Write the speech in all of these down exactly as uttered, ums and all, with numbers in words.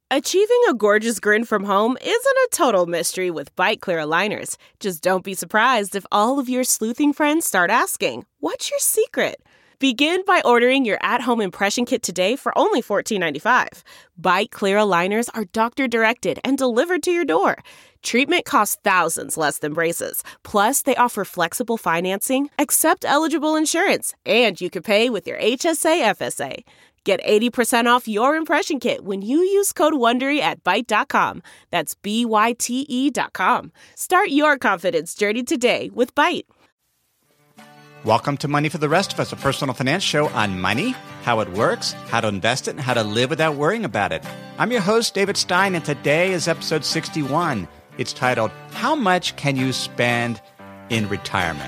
Achieving a gorgeous grin from home isn't a total mystery with Byte Clear aligners. Just don't be surprised if all of your sleuthing friends start asking, "What's your secret?" Begin by ordering your at-home impression kit today for only fourteen ninety-five. Byte Clear aligners are doctor-directed and delivered to your door. Treatment costs thousands less than braces. Plus, they offer flexible financing, accept eligible insurance, and you can pay with your H S A F S A. Get eighty percent off your impression kit when you use code WONDERY at Byte dot com. That's B Y T E dot com. Start your confidence journey today with Byte. Welcome to Money for the Rest of Us, a personal finance show on money, how it works, how to invest it, and how to live without worrying about it. I'm your host, David Stein, and today is episode sixty-one. It's titled, How Much Can You Spend in Retirement?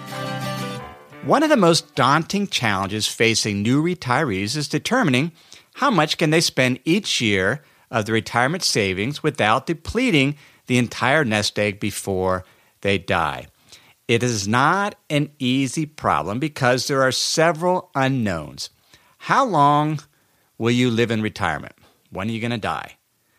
One of the most daunting challenges facing new retirees is determining how much can they spend each year of the retirement savings without depleting the entire nest egg before they die. It is not an easy problem because there are several unknowns. How long will you live in retirement? When are you going to die?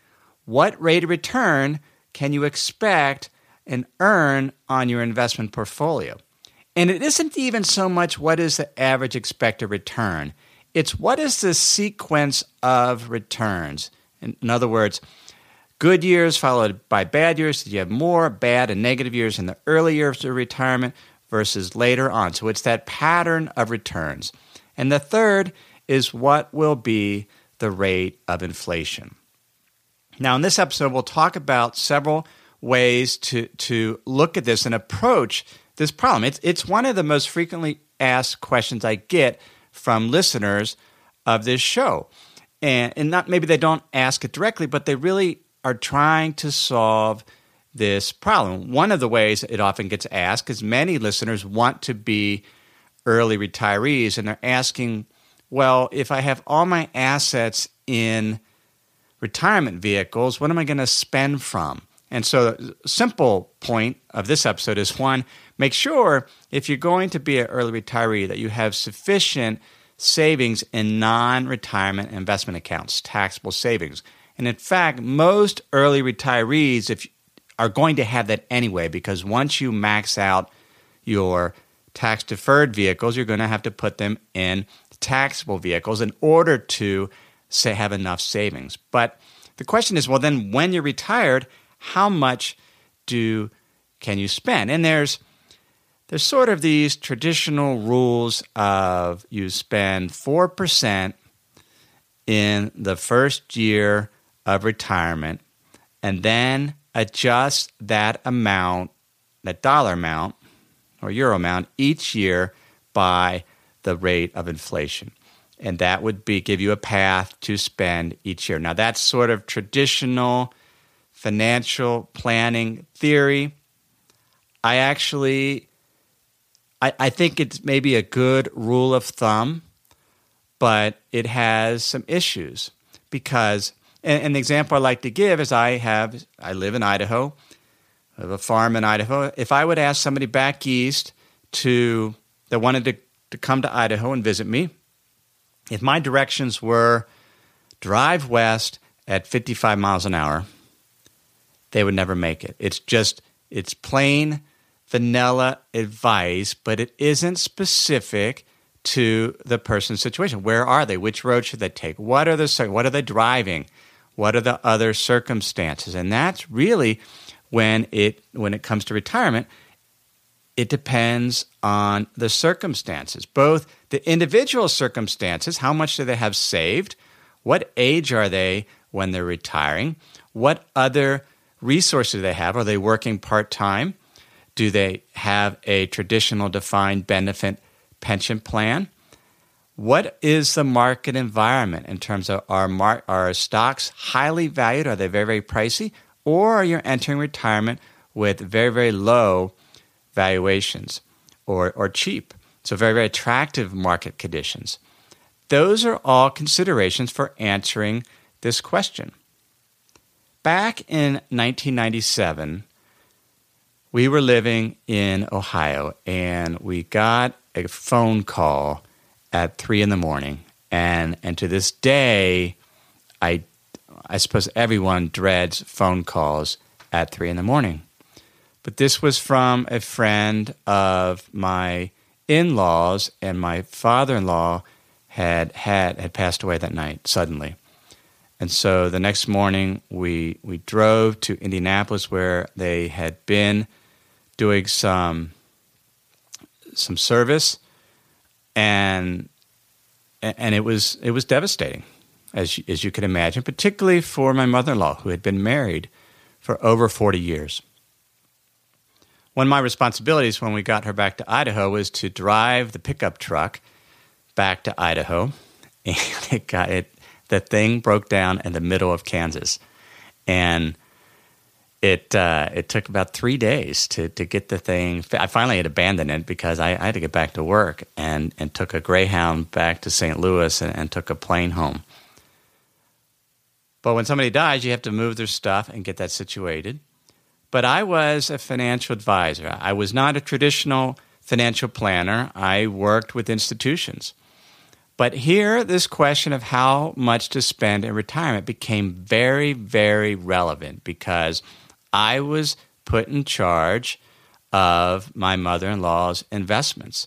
What rate of return can you expect and earn on your investment portfolio? And it isn't even so much what is the average expected return. It's what is the sequence of returns. In, in other words, good years followed by bad years. Did you have more bad and negative years in the early years of retirement versus later on? So it's that pattern of returns. And the third is what will be the rate of inflation. Now, in this episode, we'll talk about several ways to, to look at this and approach this problem. It's, it's one of the most frequently asked questions I get from listeners of this show. And, and not maybe they don't ask it directly, but they really are trying to solve this problem. One of the ways it often gets asked is many listeners want to be early retirees, and they're asking, well, if I have all my assets in retirement vehicles, what am I going to spend from? And so the simple point of this episode is, one, make sure if you're going to be an early retiree that you have sufficient savings in non-retirement investment accounts, taxable savings. And in fact, most early retirees if are going to have that anyway, because once you max out your tax-deferred vehicles, you're going to have to put them in taxable vehicles in order to say have enough savings. But the question is, well, then when you're retired, how much do can you spend? And there's there's sort of these traditional rules of you spend four percent in the first year of retirement and then adjust that amount, that dollar amount or euro amount each year by the rate of inflation. And that would be give you a path to spend each year. Now, that's sort of traditional financial planning theory. I actually, I, I think it's maybe a good rule of thumb, but it has some issues because, and, and the example I like to give is I have, I live in Idaho, I have a farm in Idaho. If I would ask somebody back east to, that wanted to, to come to Idaho and visit me, if my directions were drive west at fifty-five miles an hour, they would never make it. It's just, it's plain vanilla advice, but it isn't specific to the person's situation. Where are they? Which road should they take? What are the, what are they driving? What are the other circumstances? And that's really when it, when it comes to retirement, it depends on the circumstances, both the individual circumstances, how much do they have saved, what age are they when they're retiring, what other resources do they have, are they working part-time, do they have a traditional defined benefit pension plan, what is the market environment in terms of are, mar- are stocks highly valued, are they very, very pricey, or are you entering retirement with very, very low valuations or, or cheap. So very, very attractive market conditions. Those are all considerations for answering this question. Back in nineteen ninety-seven, we were living in Ohio, and we got a phone call at three in the morning. And, and to this day, I, I suppose everyone dreads phone calls at three in the morning. But this was from a friend of my in-laws, and my father-in-law had had had passed away that night suddenly. And so the next morning we we drove to Indianapolis, where they had been doing some some service, and and it was it was devastating, as you, as you can imagine, particularly for my mother-in-law, who had been married for over forty years. One of my responsibilities when we got her back to Idaho was to drive the pickup truck back to Idaho, and it got it. The thing broke down in the middle of Kansas, and it uh, it took about three days to to get the thing. I finally had abandoned it because I, I had to get back to work, and and took a Greyhound back to Saint Louis, and, and took a plane home. But when somebody dies, you have to move their stuff and get that situated. But I was a financial advisor. I was not a traditional financial planner. I worked with institutions. But here, this question of how much to spend in retirement became very, very relevant, because I was put in charge of my mother-in-law's investments.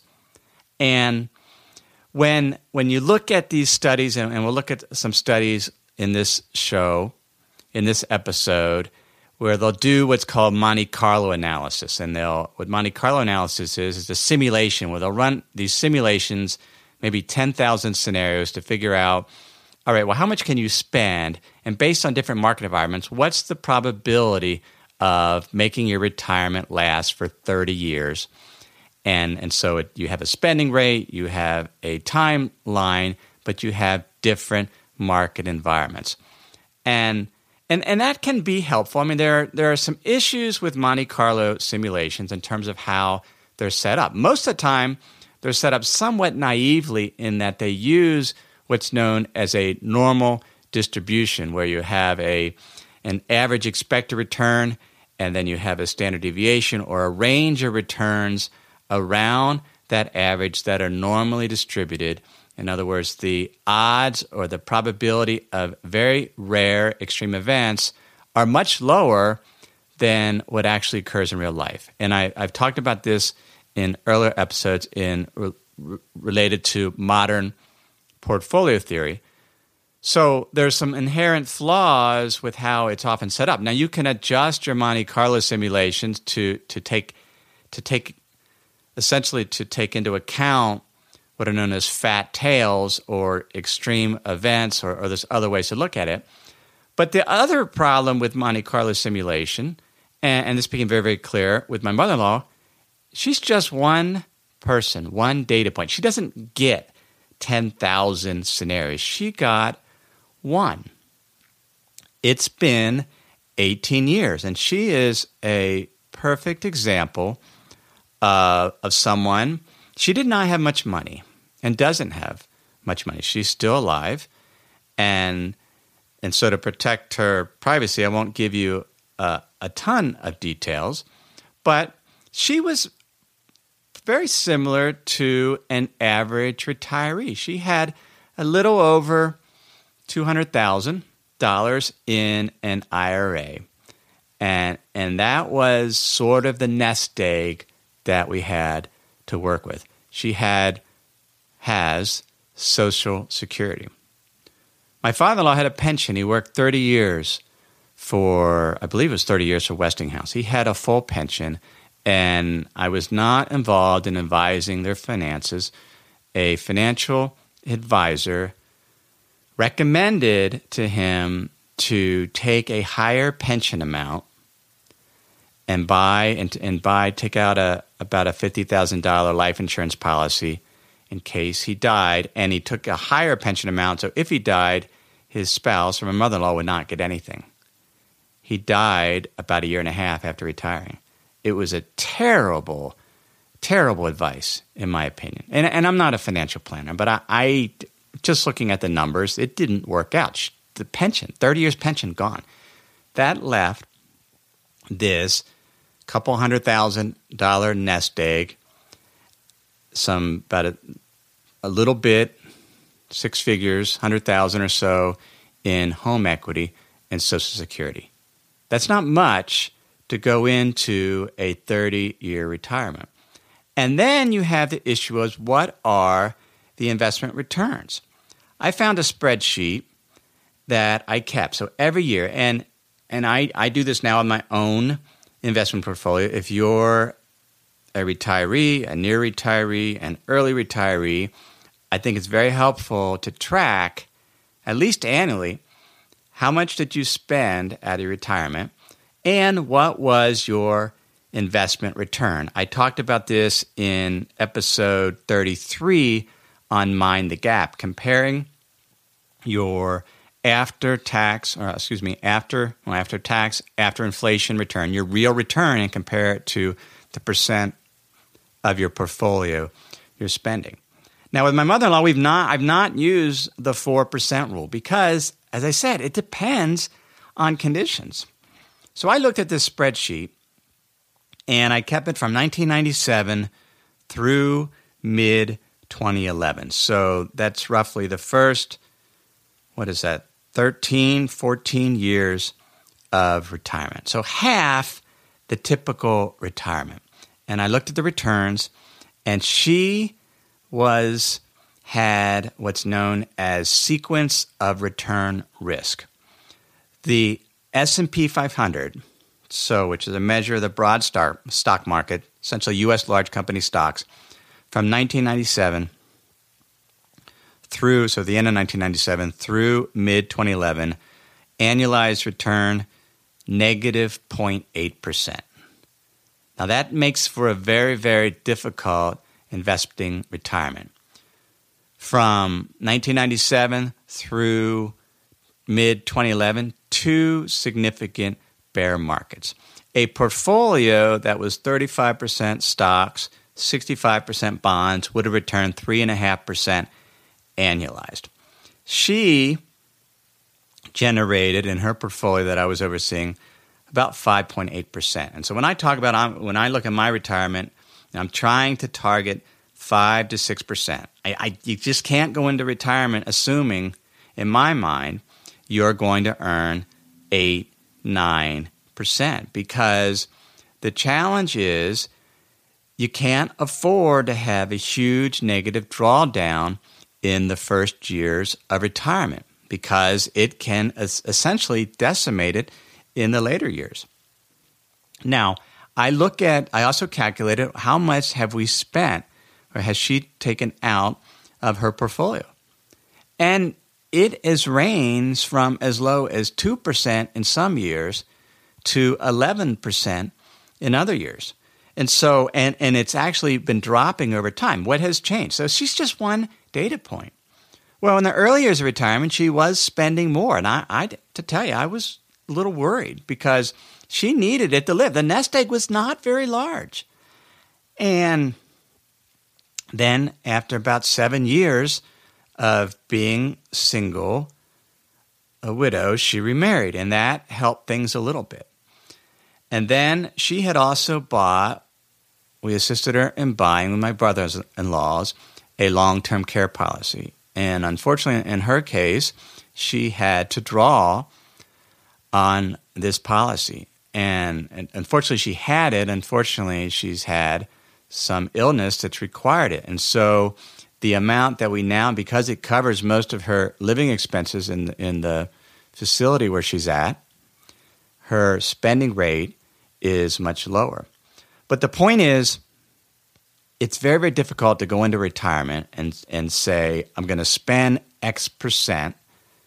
And when when you look at these studies, and, and we'll look at some studies in this show, in this episode, where they'll do what's called Monte Carlo analysis. And they'll what Monte Carlo analysis is, is a simulation where they'll run these simulations, maybe ten thousand scenarios, to figure out, all right, well, how much can you spend? And based on different market environments, what's the probability of making your retirement last for thirty years? And, and so it, you have a spending rate, you have a timeline, but you have different market environments. And And and that can be helpful. I mean, there there are some issues with Monte Carlo simulations in terms of how they're set up. Most of the time, they're set up somewhat naively in that they use what's known as a normal distribution, where you have a an average expected return, and then you have a standard deviation or a range of returns around that average that are normally distributed. In other words, the odds or the probability of very rare extreme events are much lower than what actually occurs in real life. And I, I've talked about this in earlier episodes in re- related to modern portfolio theory. So there's some inherent flaws with how it's often set up. Now, you can adjust your Monte Carlo simulations to to take to take essentially to take into account what are known as fat tails or extreme events, or, or there's other ways to look at it. But the other problem with Monte Carlo simulation, and, and this became very, very clear with my mother-in-law, she's just one person, one data point. She doesn't get ten thousand scenarios. She got one. It's been eighteen years, and she is a perfect example uh, of someone. She did not have much money and doesn't have much money. She's still alive. And and so to protect her privacy, I won't give you uh, a ton of details. But she was very similar to an average retiree. She had a little over two hundred thousand dollars in an I R A. And, and that was sort of the nest egg that we had to work with. She had, has Social Security. My father-in-law had a pension. He worked thirty years for, I believe it was thirty years for Westinghouse. He had a full pension, and I was not involved in advising their finances. A financial advisor recommended to him to take a higher pension amount and buy and, and buy take out a about a fifty thousand dollars life insurance policy in case he died, and he took a higher pension amount, so if he died, his spouse or my mother-in-law would not get anything. He died about a year and a half after retiring. It was a terrible, terrible advice, in my opinion. And, and I'm not a financial planner, but I, I just looking at the numbers, it didn't work out. The pension, thirty years pension, gone. That left this couple hundred thousand dollar nest egg, some about a, a little bit, six figures, hundred thousand or so in home equity, and Social Security. That's not much to go into a thirty-year retirement. And then you have the issue of what are the investment returns? I found a spreadsheet that I kept. So every year, and and I, I do this now on my own investment portfolio. If you're a retiree, a near retiree, an early retiree, I think it's very helpful to track, at least annually, how much did you spend at your retirement and what was your investment return. I talked about this in episode thirty-three on Mind the Gap, comparing your after tax, or excuse me, after well, after tax, after inflation return, your real return, and compare it to the percent of your portfolio you're spending. Now, with my mother-in-law, we've not I've not used the four percent rule because, as I said, it depends on conditions. So I looked at this spreadsheet, and I kept it from nineteen ninety-seven through mid twenty eleven. So that's roughly the first, what is that, thirteen, fourteen years of retirement. So half the typical retirement. And I looked at the returns, and she was had what's known as sequence of return risk. The S and P five hundred, so which is a measure of the broad star, stock market, essentially U S large company stocks, from nineteen ninety-seven through, so the end of nineteen ninety-seven through mid twenty eleven, annualized return negative zero point eight percent. Now that makes for a very, very difficult investing retirement. From nineteen ninety-seven through mid twenty eleven, two significant bear markets. A portfolio that was thirty-five percent stocks, sixty-five percent bonds would have returned three point five percent annualized. She generated in her portfolio that I was overseeing about five point eight percent. And so when I talk about, when I look at my retirement, I'm trying to target five to six percent. I, I, you just can't go into retirement assuming, in my mind, you're going to earn eight, nine percent, because the challenge is you can't afford to have a huge negative drawdown in the first years of retirement because it can essentially decimate it in the later years. Now, I look at, I also calculated how much have we spent or has she taken out of her portfolio. And it is ranged from as low as two percent in some years to eleven percent in other years. And so, and, and it's actually been dropping over time. What has changed? So she's just one data point. Well, in the early years of retirement, she was spending more. And I, I to tell you, I was a little worried because she needed it to live. The nest egg was not very large. And then after about seven years of being single, a widow, she remarried, and that helped things a little bit. And then she had also bought, we assisted her in buying with my brothers-in-laws, a long-term care policy. And unfortunately, in her case, she had to draw on this policy. And, and unfortunately, she had it. Unfortunately, she's had some illness that's required it. And so the amount that we now, because it covers most of her living expenses in the, in the facility where she's at, her spending rate is much lower. But the point is, it's very, very difficult to go into retirement and, and say, I'm going to spend X percent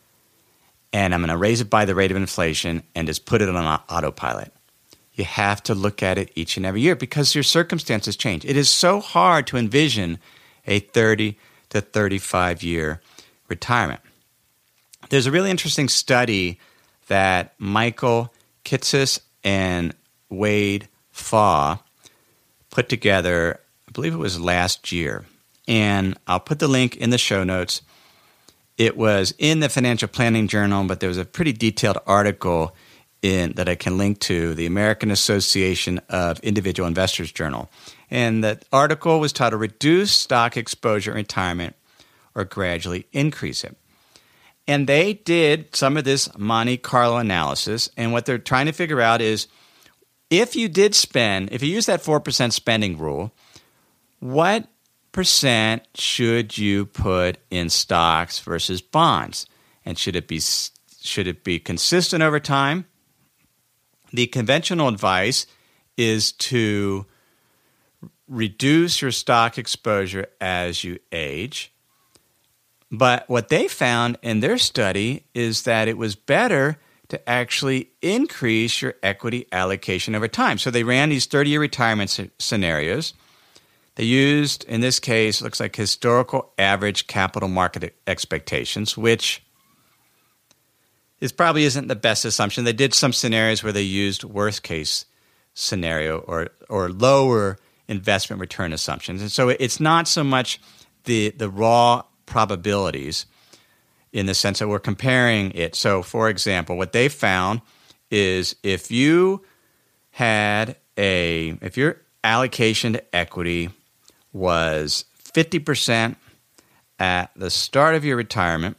and I'm going to raise it by the rate of inflation and just put it on autopilot. You have to look at it each and every year because your circumstances change. It is so hard to envision a thirty to thirty-five year retirement. There's a really interesting study that Michael Kitces and Wade Faw put together, I believe it was last year. And I'll put the link in the show notes. It was in the Financial Planning Journal, but there was a pretty detailed article in that I can link to, the American Association of Individual Investors Journal. And the article was titled, Reduce Stock Exposure in Retirement or Gradually Increase It. And they did some of this Monte Carlo analysis. And what they're trying to figure out is if you did spend, if you use that four percent spending rule, what percent should you put in stocks versus bonds? And should it be should it be consistent over time? The conventional advice is to reduce your stock exposure as you age. But what they found in their study is that it was better to actually increase your equity allocation over time. So they ran these thirty-year retirement c- scenarios. They used, in this case, it looks like historical average capital market expectations, which is probably isn't the best assumption. They did some scenarios where they used worst case scenario or or lower investment return assumptions. And so it's not so much the the raw probabilities in the sense that we're comparing it. So, for example, what they found is if you had a, if your allocation to equity was fifty percent at the start of your retirement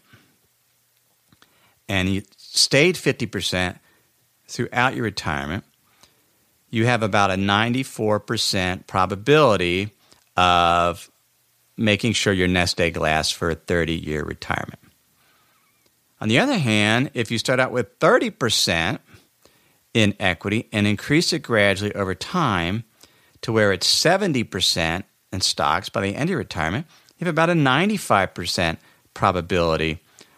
and you stayed fifty percent throughout your retirement, you have about a ninety-four percent probability of making sure your nest egg lasts for a thirty-year retirement. On the other hand, if you start out with thirty percent in equity and increase it gradually over time to where it's seventy percent in stocks by the end of your retirement, you have about a ninety-five percent probability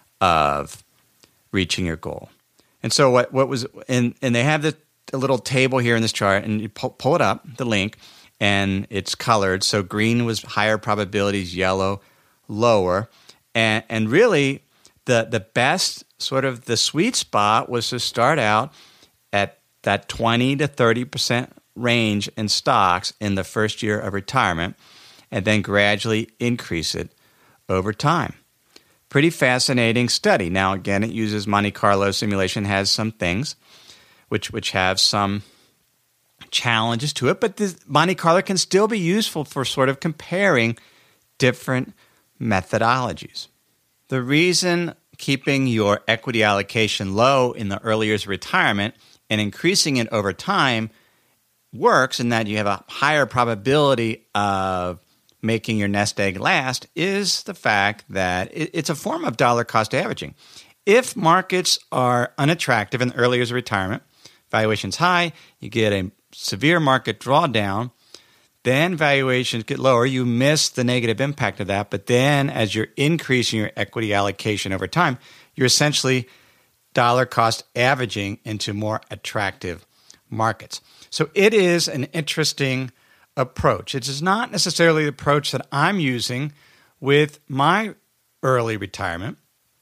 of reaching your goal. And so what, what was, and, and they have the, the little table here in this chart, and you pull, pull it up, the link, and it's colored. So green was higher probabilities, yellow lower. And, and really, the, the best sort of the sweet spot was to start out at that twenty to thirty percent range in stocks in the first year of retirement and then gradually increase it over time. Pretty fascinating study. Now, again, it uses Monte Carlo simulation, has some things which which have some challenges to it, but the Monte Carlo can still be useful for sort of comparing different methodologies. The reason keeping your equity allocation low in the early years of retirement and increasing it over time works in that you have a higher probability of making your nest egg last is the fact that it's a form of dollar cost averaging. If markets are unattractive in the early years of retirement, valuation's high, you get a severe market drawdown, then valuations get lower. You miss the negative impact of that. But then as you're increasing your equity allocation over time, you're essentially dollar cost averaging into more attractive markets. So it is an interesting approach. It is not necessarily the approach that I'm using with my early retirement.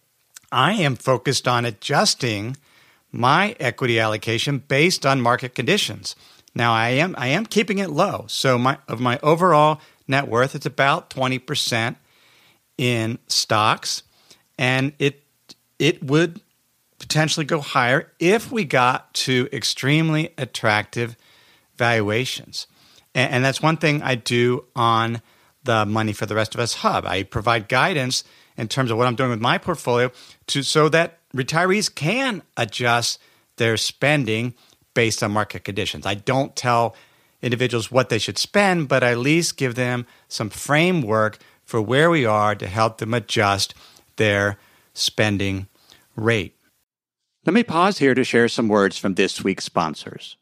I am focused on adjusting my equity allocation based on market conditions. Now, I am I am keeping it low. So my of my overall net worth, it's about twenty percent in stocks, and it it would potentially go higher if we got to extremely attractive valuations. And, and that's one thing I do on the Money for the Rest of Us Hub. I provide guidance in terms of what I'm doing with my portfolio to so that retirees can adjust their spending based on market conditions. I don't tell individuals what they should spend, but I at least give them some framework for where we are to help them adjust their spending rate. Let me pause here to share some words from this week's sponsors.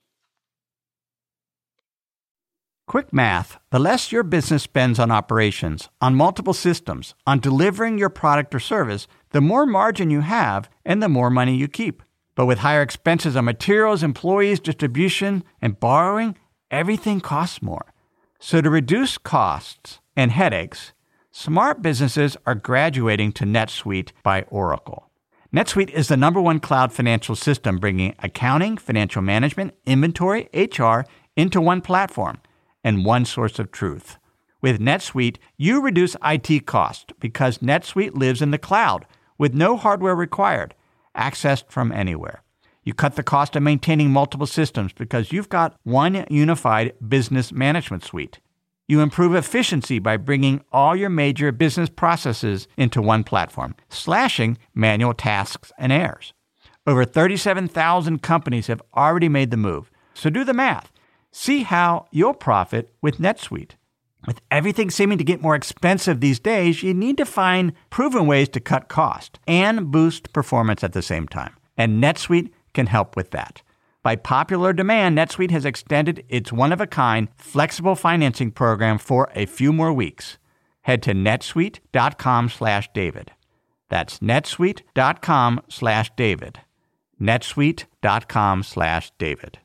Quick math. The less your business spends on operations, on multiple systems, on delivering your product or service, the more margin you have and the more money you keep. But with higher expenses on materials, employees, distribution, and borrowing, everything costs more. So to reduce costs and headaches, smart businesses are graduating to NetSuite by Oracle. NetSuite is the number one cloud financial system bringing accounting, financial management, inventory, H R into one platform and one source of truth. With NetSuite, you reduce I T costs because NetSuite lives in the cloud with no hardware required, accessed from anywhere. You cut the cost of maintaining multiple systems because you've got one unified business management suite. You improve efficiency by bringing all your major business processes into one platform, slashing manual tasks and errors. Over thirty-seven thousand companies have already made the move. So do the math. See how you'll profit with NetSuite. With everything seeming to get more expensive these days, you need to find proven ways to cut cost and boost performance at the same time. And NetSuite can help with that. By popular demand, NetSuite has extended its one-of-a-kind flexible financing program for a few more weeks. Head to netsuite.com slash David. That's netsuite.com slash David. netsuite.com slash David.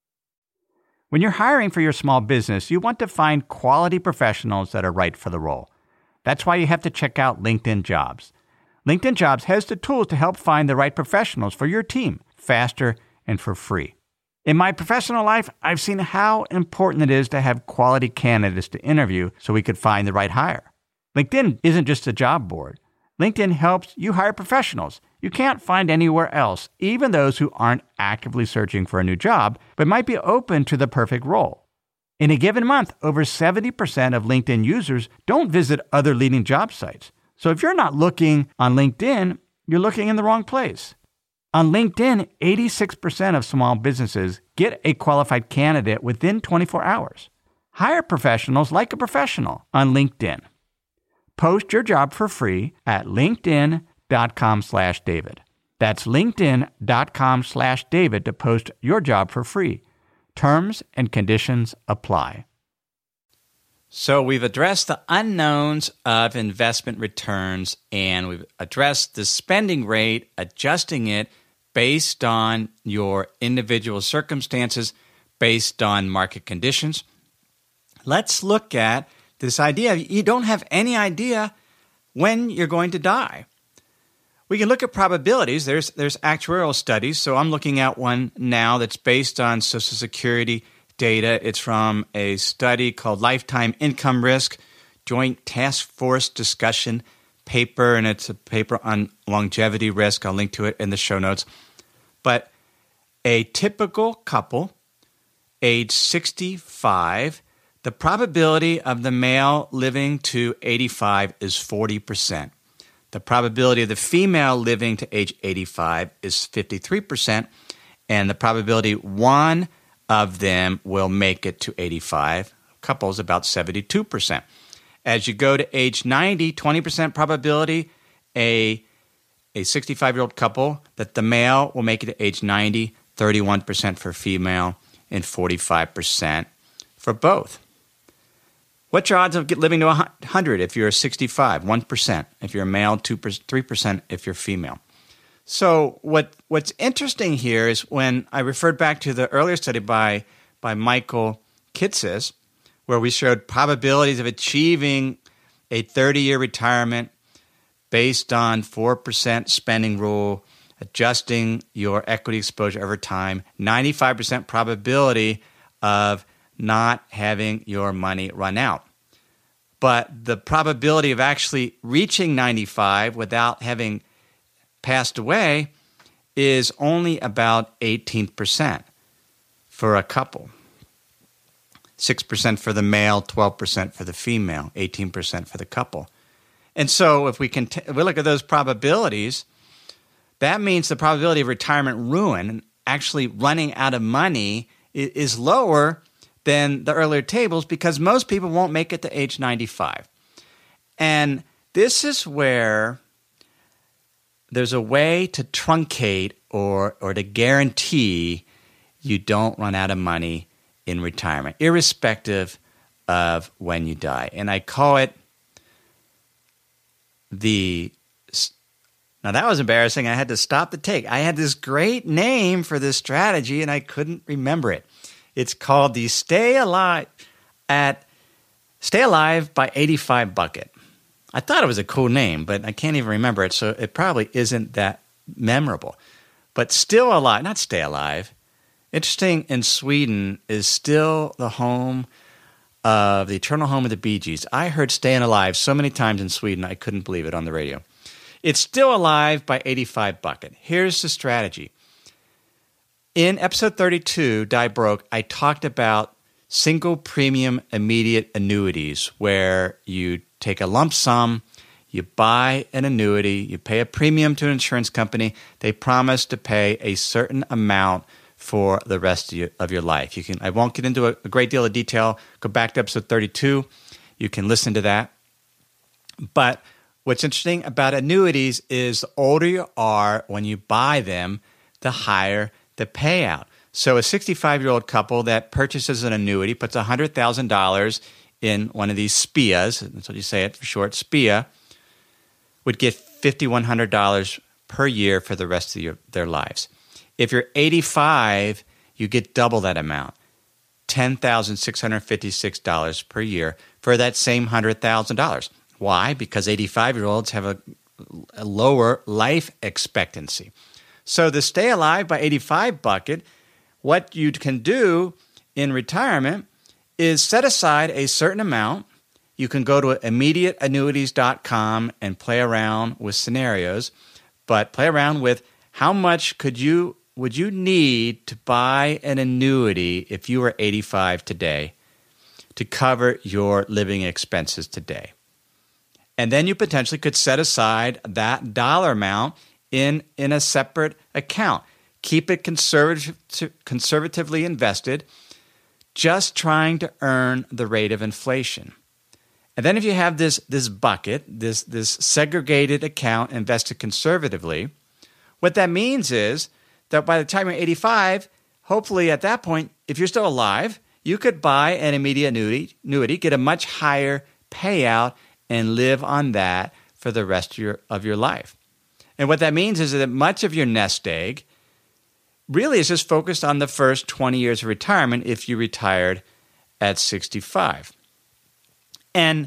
When you're hiring for your small business, you want to find quality professionals that are right for the role. That's why you have to check out LinkedIn Jobs. LinkedIn Jobs has the tools to help find the right professionals for your team faster and for free. In my professional life, I've seen how important it is to have quality candidates to interview so we could find the right hire. LinkedIn isn't just a job board. LinkedIn helps you hire professionals you can't find anywhere else, even those who aren't actively searching for a new job, but might be open to the perfect role. In a given month, over seventy percent of LinkedIn users don't visit other leading job sites. So if you're not looking on LinkedIn, you're looking in the wrong place. On LinkedIn, eighty-six percent of small businesses get a qualified candidate within twenty-four hours. Hire professionals like a professional on LinkedIn. Post your job for free at linkedin.com slash David. That's linkedin.com slash David to post your job for free. Terms and conditions apply. So we've addressed the unknowns of investment returns, and we've addressed the spending rate, adjusting it based on your individual circumstances, based on market conditions. Let's look at this idea. You don't have any idea when you're going to die. We can look at probabilities. There's there's actuarial studies. So I'm looking at one now that's based on Social Security data. It's from a study called Lifetime Income Risk, Joint Task Force Discussion paper, and it's a paper on longevity risk. I'll link to it in the show notes. But a typical couple, age sixty-five, the probability of the male living to eighty-five is forty percent. The probability of the female living to age eighty-five is fifty-three percent, and the probability one of them will make it to eighty-five, couples about seventy-two percent. As you go to age ninety, twenty percent probability, a, a sixty-five-year-old couple, that the male will make it to age ninety, thirty-one percent for female, and forty-five percent for both. What's your odds of living to one hundred if you're sixty-five? one percent. If you're a male, two percent, three percent if you're female. So what what's interesting here is when I referred back to the earlier study by, by Michael Kitces, where we showed probabilities of achieving a thirty-year retirement based on four percent spending rule, adjusting your equity exposure over time, ninety-five percent probability of not having your money run out. But the probability of actually reaching ninety-five without having passed away is only about eighteen percent for a couple. six percent for the male, twelve percent for the female, eighteen percent for the couple. And so if we can t- if we look at those probabilities, that means the probability of retirement ruin, actually running out of money, is, is lower than the earlier tables because most people won't make it to age ninety-five. And this is where there's a way to truncate or or to guarantee you don't run out of money in retirement, irrespective of when you die. And I call it the – now that was embarrassing. I had to stop the take. I had this great name for this strategy and I couldn't remember it. It's called the Stay Alive at Stay Alive by eighty-five bucket. I thought it was a cool name, but I can't even remember it, so it probably isn't that memorable. But Still Alive, not Stay Alive. Interesting, in Sweden is still the home of the eternal home of the Bee Gees. I heard Staying Alive so many times in Sweden, I couldn't believe it on the radio. It's Still Alive by eighty-five bucket. Here's the strategy. In episode thirty-two, Die Broke, I talked about single premium immediate annuities where you take a lump sum, you buy an annuity, you pay a premium to an insurance company, they promise to pay a certain amount for the rest of your, of your life. You can. I won't get into a, a great deal of detail. Go back to episode thirty-two. You can listen to that. But what's interesting about annuities is the older you are when you buy them, the higher the payout. So a sixty-five-year-old couple that purchases an annuity, puts one hundred thousand dollars in one of these S P I As, that's what you say it for short, S P I A, would get five thousand one hundred dollars per year for the rest of your, their lives. If you're eighty-five, you get double that amount, ten thousand six hundred fifty-six dollars per year for that same one hundred thousand dollars. Why? Because eighty-five-year-olds have a, a lower life expectancy. So the Stay Alive by eighty-five bucket, what you can do in retirement is set aside a certain amount. You can go to immediate annuities dot com and play around with scenarios, but play around with how much could you would you need to buy an annuity if you were eighty-five today to cover your living expenses today. And then you potentially could set aside that dollar amount in, in a separate account. Keep it conservative, conservatively invested, just trying to earn the rate of inflation. And then if you have this, this bucket, this, this segregated account invested conservatively, what that means is that by the time you're eighty-five, hopefully at that point, if you're still alive, you could buy an immediate annuity, annuity get a much higher payout, and live on that for the rest of your, of your life. And what that means is that much of your nest egg really is just focused on the first twenty years of retirement if you retired at sixty-five. And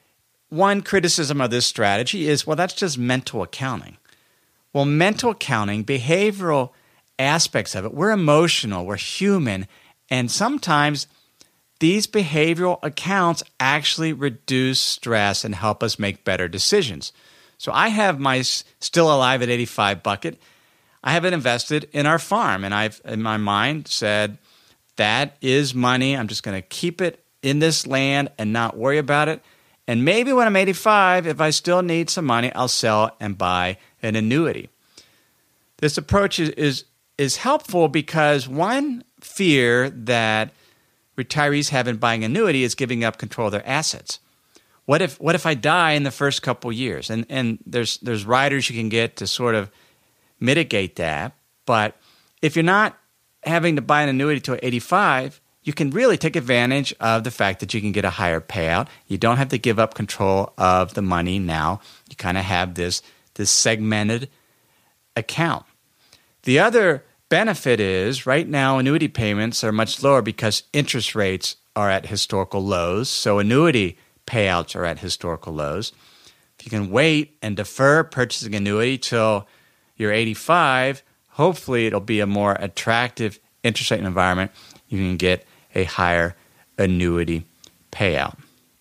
one criticism of this strategy is, well, that's just mental accounting. Well, mental accounting, behavioral aspects of it, we're emotional, we're human, and sometimes these behavioral accounts actually reduce stress and help us make better decisions. So I have my Still Alive at eighty-five bucket. I have it invested in our farm, and I've, in my mind, said, that is money. I'm just going to keep it in this land and not worry about it. And maybe when I'm eighty-five, if I still need some money, I'll sell and buy an annuity. This approach is, is, is helpful because one fear that retirees have in buying annuity is giving up control of their assets. What if what if I die in the first couple years? And and there's there's riders you can get to sort of mitigate that. But if you're not having to buy an annuity till eighty-five, you can really take advantage of the fact that you can get a higher payout. You don't have to give up control of the money now. You kind of have this, this segmented account. The other benefit is right now annuity payments are much lower because interest rates are at historical lows. So annuity payouts are at historical lows. If you can wait and defer purchasing annuity till you're eighty-five, hopefully it'll be a more attractive interest rate environment. You can get a higher annuity payout.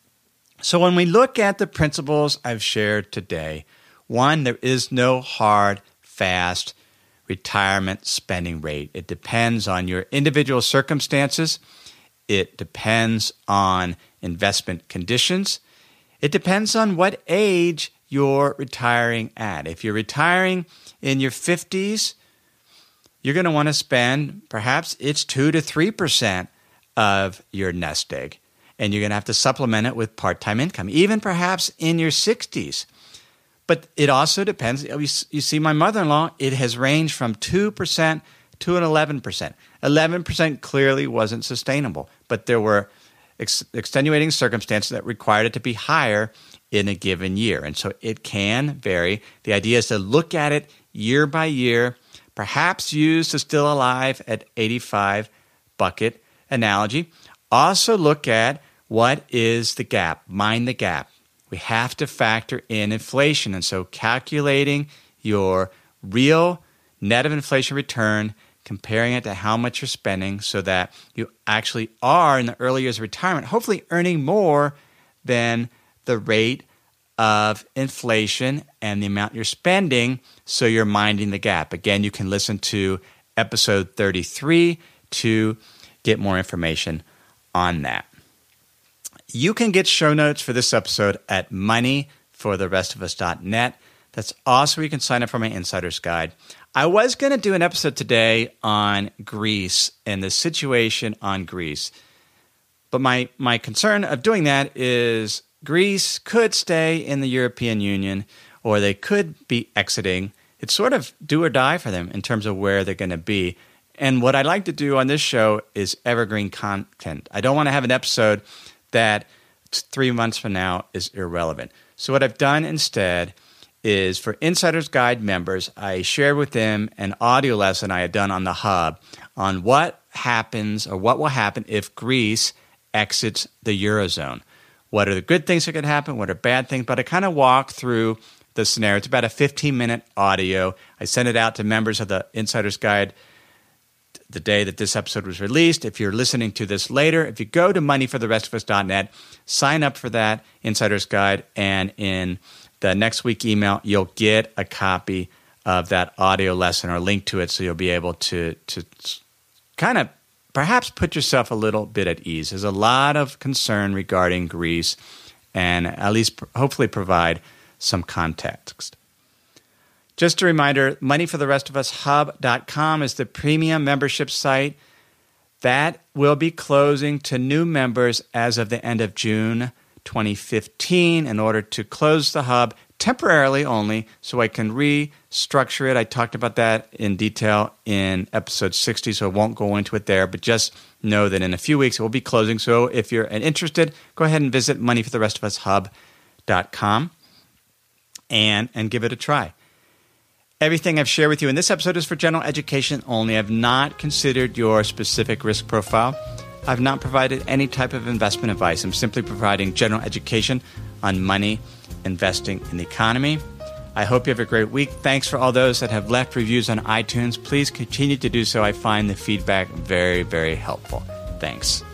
So when we look at the principles I've shared today, one, there is no hard, fast retirement spending rate. It depends on your individual circumstances. It depends on investment conditions. It depends on what age you're retiring at. If you're retiring in your fifties, you're going to want to spend perhaps it's two to three percent of your nest egg, and you're going to have to supplement it with part-time income, even perhaps in your sixties. But it also depends. You see my mother-in-law, it has ranged from two percent to an eleven percent. eleven percent clearly wasn't sustainable, but there were ex- extenuating circumstances that required it to be higher in a given year. And so it can vary. The idea is to look at it year by year, perhaps use the Still Alive at eighty-five bucket analogy. Also look at what is the gap, mind the gap. We have to factor in inflation. And so calculating your real net of inflation return, comparing it to how much you're spending so that you actually are in the early years of retirement, hopefully earning more than the rate of inflation and the amount you're spending, so you're minding the gap. Again, you can listen to episode thirty-three to get more information on that. You can get show notes for this episode at money for the rest of us dot net. That's also where you can sign up for my Insider's Guide. I was going to do an episode today on Greece and the situation on Greece. But my, my concern of doing that is Greece could stay in the European Union or they could be exiting. It's sort of do or die for them in terms of where they're going to be. And what I like to do on this show is evergreen content. I don't want to have an episode that three months from now is irrelevant. So what I've done instead is for Insider's Guide members, I shared with them an audio lesson I had done on the Hub on what happens or what will happen if Greece exits the Eurozone. What are the good things that could happen? What are bad things? But I kind of walk through the scenario. It's about a fifteen-minute audio. I sent it out to members of the Insider's Guide the day that this episode was released. If you're listening to this later, if you go to money for the rest of us dot net, sign up for that Insider's Guide, and in the next week email, you'll get a copy of that audio lesson or a link to it, so you'll be able to, to kind of perhaps put yourself a little bit at ease. There's a lot of concern regarding Greece, and at least hopefully provide some context. Just a reminder, money for the rest of us hub dot com is the premium membership site. That will be closing to new members as of the end of June twenty fifteen in order to close the hub temporarily only so I can restructure it. I talked about that in detail in episode sixty, so I won't go into it there, but just know that in a few weeks it will be closing. So if you're interested, go ahead and visit money for the rest of us hub dot com and, and give it a try. Everything I've shared with you in this episode is for general education only. I've not considered your specific risk profile. I've not provided any type of investment advice. I'm simply providing general education on money, investing, and the economy. I hope you have a great week. Thanks for all those that have left reviews on iTunes. Please continue to do so. I find the feedback very, very helpful. Thanks.